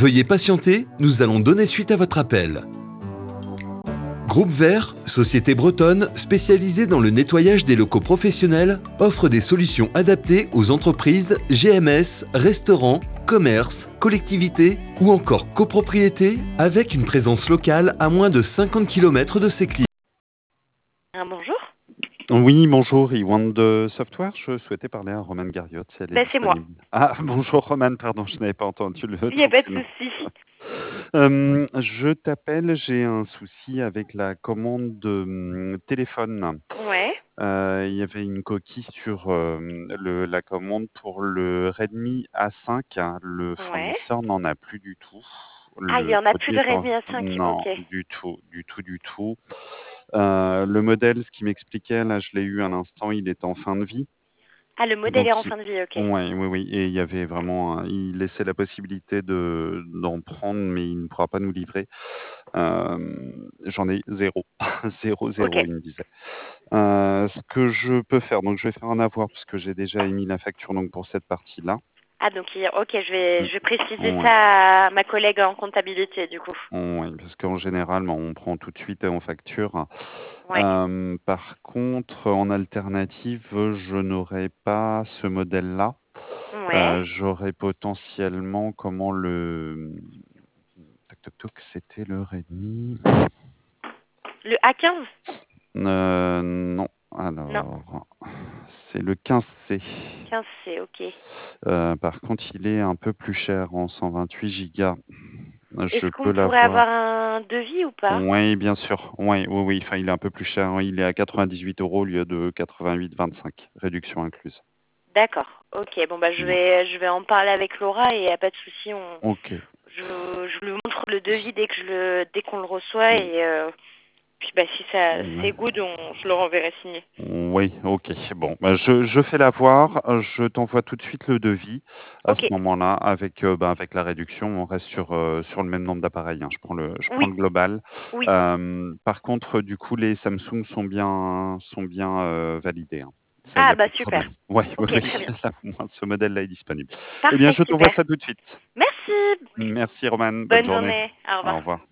Veuillez patienter, nous allons donner suite à votre appel. Groupe Vert, société bretonne spécialisée dans le nettoyage des locaux professionnels, offre des solutions adaptées aux entreprises, GMS, restaurants, commerces, collectivités ou encore copropriétés avec une présence locale à moins de 50 km de ses clients. Bonjour. Oui, bonjour, eWand Software. Je souhaitais parler à Romane Garriotte si elle est C'est moi. disponible. Ah, bonjour Romane, pardon, je n'avais pas entendu Il n'y a ton pas de prénom. souci. Je t'appelle, j'ai un souci avec la commande de téléphone. Ouais. Il y avait une coquille sur la commande pour le Redmi A5. Le Ouais. fournisseur n'en a plus du tout. Ah, il Le y en a plus produit de est en... Redmi A5. Non, Ok. du tout, du tout, du tout. Le modèle, ce qu'il m'expliquait, là, je l'ai eu à l'instant, il est en fin de vie. Ah, le modèle est Donc, en fin de vie. Ok. ouais, oui, oui. Et il y avait vraiment, il laissait la possibilité d'en prendre, mais il ne pourra pas nous livrer. J'en ai zéro, zéro, Ok. zéro, il me disait. Ce que je peux faire, donc je vais faire un avoir puisque j'ai déjà émis la facture donc pour cette partie-là. Ah, donc, ok, je vais préciser Ouais. ça à ma collègue en comptabilité, du coup. Oui, parce qu'en général, on prend tout de suite et on facture. Ouais. Par contre, en alternative, je n'aurais pas ce modèle-là. Ouais. J'aurais potentiellement comment le toc toc toc, c'était le Redmi. Le A15? Non, Non. alors c'est le 15C. 15C, ok. Par contre, il est un peu plus cher en 128 Go. Je Est-ce qu'on peux pourrait avoir l'avoir. un devis ou pas? Oui, bien sûr. Oui, oui, oui. Enfin, il est un peu plus cher, hein. Il est à 98 € au lieu de 88,25, réduction incluse. D'accord. Ok. Bon, bah, je Ouais. vais en parler avec Laura et il n'y a pas de souci. Ok. Je lui montre le devis dès qu'on le reçoit et puis bah, si ça Ouais. c'est good, je le renverrai signé. Oui, ok. Bon, bah, je fais l'avoir. Je t'envoie tout de suite le devis à ce Ok. moment-là avec la réduction. On reste sur le même nombre d'appareils, hein. Je prends Oui, le global. oui. Par contre, du coup, les Samsung sont bien validés, hein. Ça, il n'y Ah a bah pas de super. problème. Oui, oui, Ok, oui. très bien. Là, au moins, ce modèle-là est disponible. Eh bien, Parfait, je t'envoie super. ça tout de suite. Merci. Merci, Roman. Bonne Bonne journée. journée. Au Au revoir. revoir.